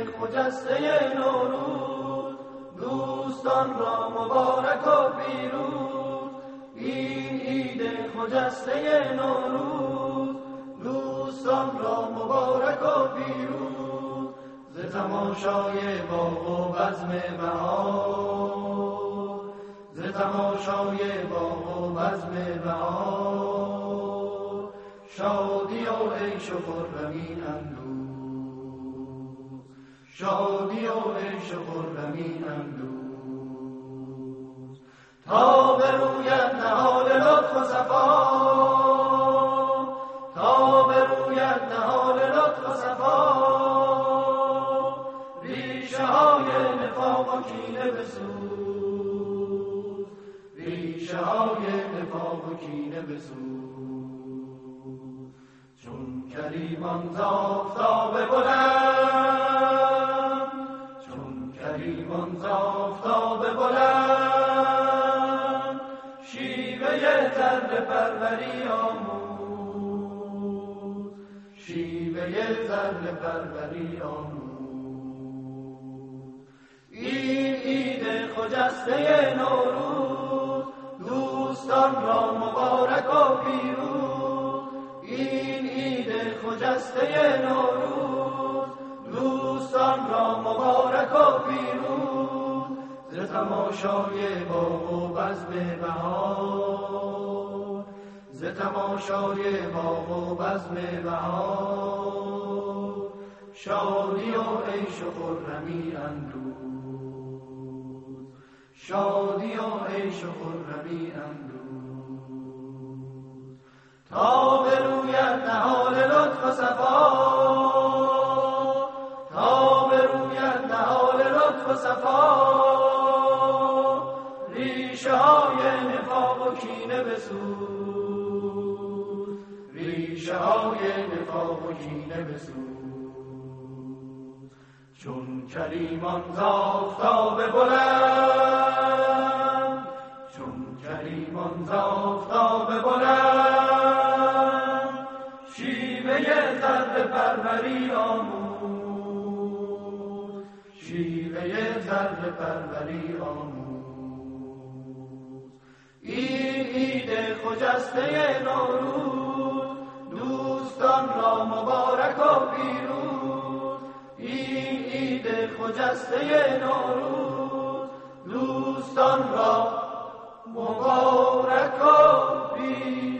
خجسته نوروز، دوستان را مبارک و پیروز. این عید خجسته نوروز، دوستان را مبارک و پیروز. ز تماشای باغ و بزم بهار، ز تماشای باغ و بزم بهار، شادی و عیش و خرمی اندوز، شادی و عیش و خرمی اندوز. تا بروید نهال لطف و صفا، تا بروید نهال لطف و صفا، ریشه های نفاق و کینه بسوز، ریشه های نفاق و کینه بسوز. چون کریمان ز آفتاب بلند، چون کریمان ز آفتاب بلند، شیوه ذره پروری آموز، شیوه ذره پروری آموز. این عید خجسته نوروز، دوستان را مبارک و پیروز. این عید خجسته نوروز، دوستان را مبارک و پیروز. ز تماشای باغ و بزم بهار، ز تماشای باغ و بزم بهار، شادی و عیش و خرمی اندوز، شادی و عیش و خرمی اندوز. تا بروید نهال لطف و صفا، تا بروید نهال لطف و صفا، ریشه های نفاق و کینه بسوز، ریشه های نفاق و کینه بسوز. چون کریمان ز آفتاب بلند، چون کریمان ز آفتاب بلند، شیوه ذره پروری آموز، شیوه ذره پروری آموز. این عید خجسته نوروز، دوستان را مبارک و پیروز. این عید خجسته نوروز، دوستان را مبارک و پیروز.